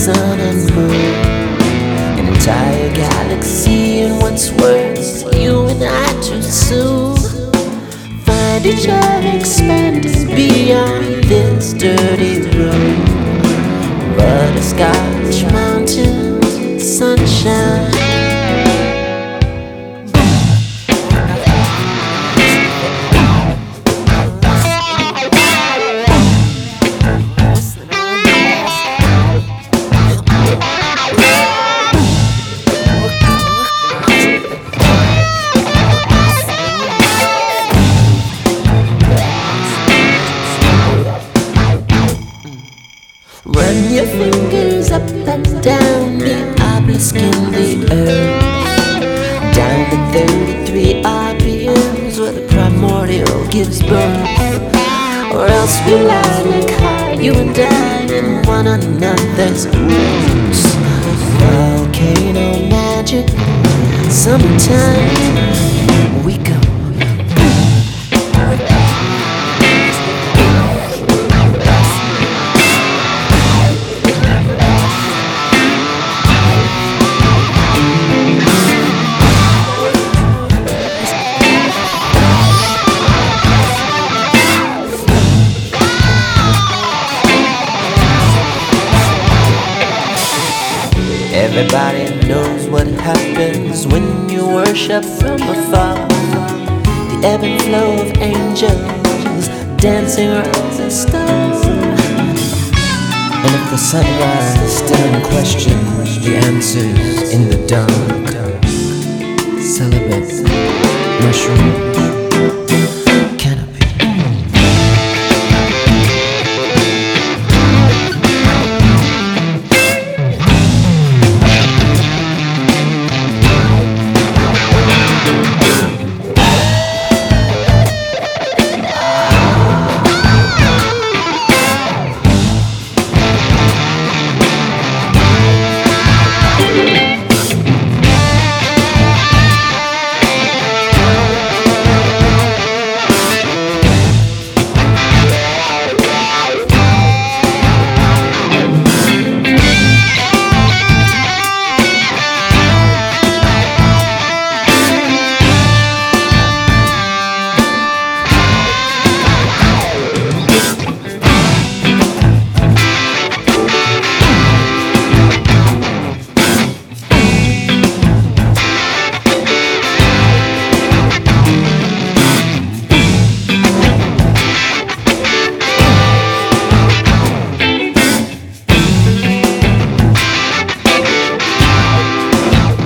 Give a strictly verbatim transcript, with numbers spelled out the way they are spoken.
sun and moon, an entire galaxy, and what's worse, you and I too soon find each other expanding beyond this dirty room. Butterscotch mountains, sunshine. Run your fingers up and down the obelisk in the earth, down to thirty-three R P Ms where the primordial gives birth. Or else we lie like high, you and I, in one another's roots. Volcano magic, summertime, we go. Everybody knows what happens when you worship from afar. The ebb and flow of angels dancing around the stars. And if the sunrise still in question, the answer's in the dark. Celibate mushroom